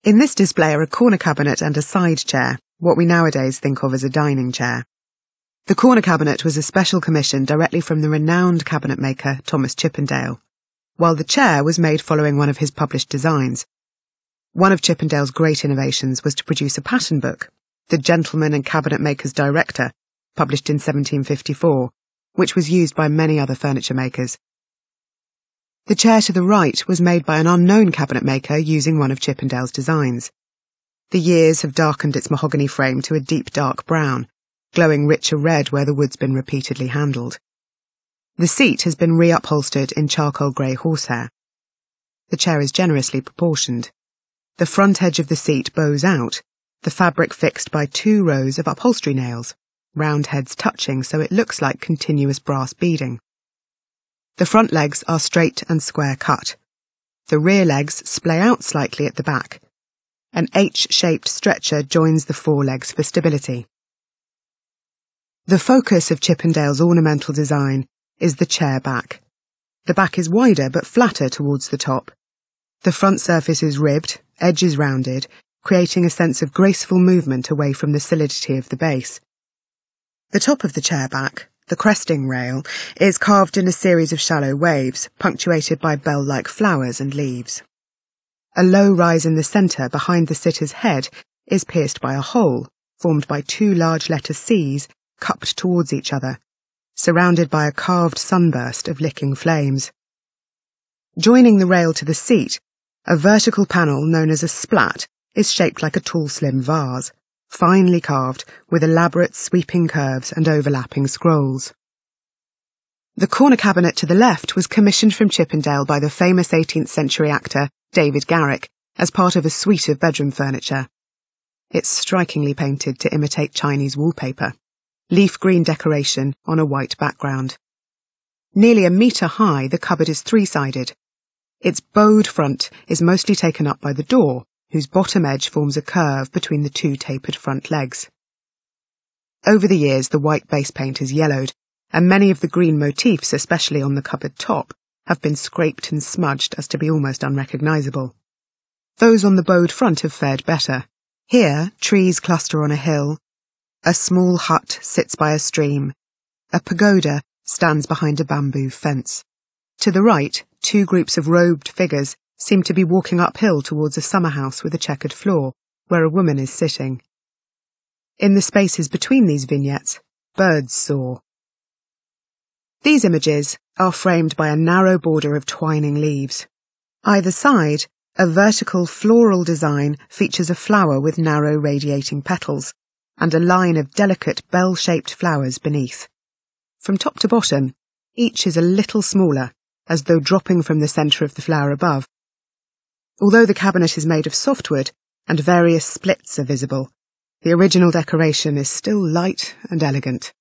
In this display are a corner cabinet and a side chair, what we nowadays think of as a dining chair. The corner cabinet was a special commission directly from the renowned cabinet maker Thomas Chippendale, while the chair was made following one of his published designs. One of Chippendale's great innovations was to produce a pattern book, The Gentleman and Cabinet Maker's Director, published in 1754, which was used by many other furniture makers. The chair to the right was made by an unknown cabinet maker using one of Chippendale's designs. The years have darkened its mahogany frame to a deep dark brown, glowing richer red where the wood's been repeatedly handled. The seat has been reupholstered in charcoal grey horsehair. The chair is generously proportioned. The front edge of the seat bows out, the fabric fixed by 2 rows of upholstery nails, round heads touching so it looks like continuous brass beading. The front legs are straight and square cut. The rear legs splay out slightly at the back. An H-shaped stretcher joins the forelegs for stability. The focus of Chippendale's ornamental design is the chair back. The back is wider but flatter towards the top. The front surface is ribbed, edges rounded, creating a sense of graceful movement away from the solidity of the base. The top of the chair back, the cresting rail, is carved in a series of shallow waves, punctuated by bell-like flowers and leaves. A low rise in the centre behind the sitter's head is pierced by a hole, formed by 2 large letter C's cupped towards each other, surrounded by a carved sunburst of licking flames. Joining the rail to the seat, a vertical panel known as a splat is shaped like a tall slim vase, finely carved with elaborate sweeping curves and overlapping scrolls. The corner cabinet to the left was commissioned from Chippendale by the famous 18th century actor David Garrick as part of a suite of bedroom furniture. It's strikingly painted to imitate Chinese wallpaper, leaf green decoration on a white background. Nearly a metre high, the cupboard is 3-sided. Its bowed front is mostly taken up by the door, whose bottom edge forms a curve between the 2 tapered front legs. Over the years, the white base paint has yellowed, and many of the green motifs, especially on the cupboard top, have been scraped and smudged as to be almost unrecognisable. Those on the bowed front have fared better. Here, trees cluster on a hill. A small hut sits by a stream. A pagoda stands behind a bamboo fence. To the right, 2 groups of robed figures seem to be walking uphill towards a summer house with a checkered floor, where a woman is sitting. In the spaces between these vignettes, birds soar. These images are framed by a narrow border of twining leaves. Either side, a vertical floral design features a flower with narrow radiating petals, and a line of delicate bell-shaped flowers beneath. From top to bottom, each is a little smaller, as though dropping from the centre of the flower above. Although the cabinet is made of softwood, and various splits are visible, the original decoration is still light and elegant.